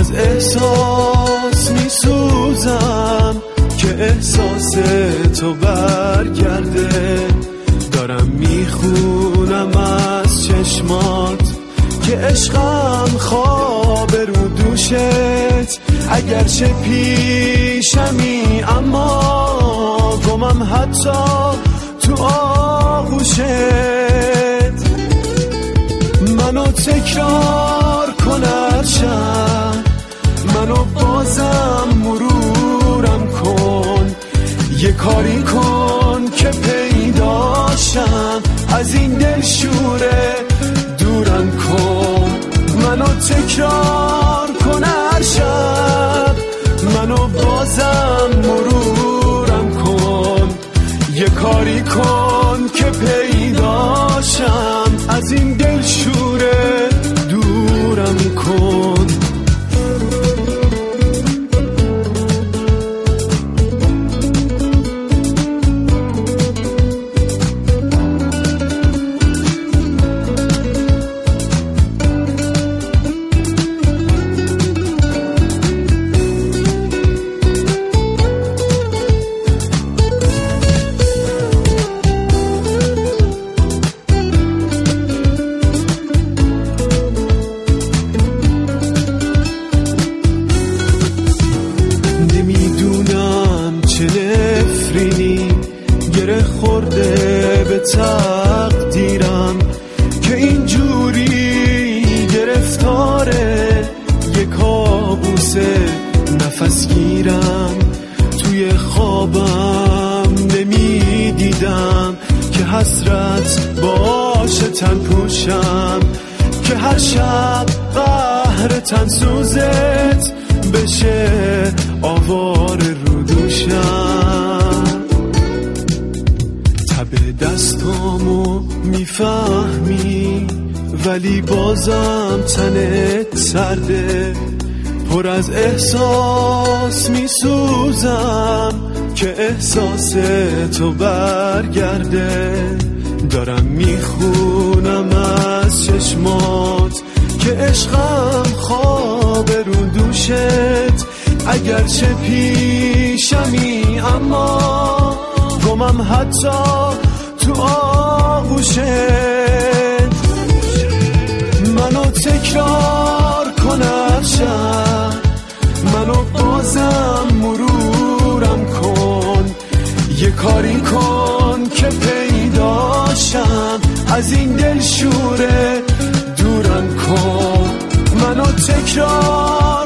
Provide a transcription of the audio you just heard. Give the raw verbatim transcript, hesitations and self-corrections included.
از احساس میسوزم که احساس تو برگرده. دارم میخونم از چشمات که عشقم خواب رو دوشت، اگرچه پیشمی اما گمم حتی تو آغوشت. منو تکرار کن هر شب، منو بازم مرورم کن، یه کاری کن که پیداشم، از این دل شوره دورم کن. منو تکرار کن هر شب، منو بازم مرورم کن، یه کاری کن که پیداشم، از این دل شوره دورم کن. گره خورده به تقدیرم که اینجوری گرفتاره، یه کابوس نفس گیرم. توی خوابم نمیدیدم که حسرت باشه تن پوشم، که هر شب قهر تن سوزت بشه آوار رو دوشم. تب دستامو میفهمی ولی بازم تنت سرده، پر از احساس میسوزم که احساس تو برگرده. دارم میخونم از چشمات که عشقم خواب رو دوشت، اگرچه پیشمی اما گمم حتی تو آغوشت. منو تکرار کن هر شب، منو بازم مرورم کن، یه کاری کن که پیداشم، از این دل شوره دورم کن. منو تکرار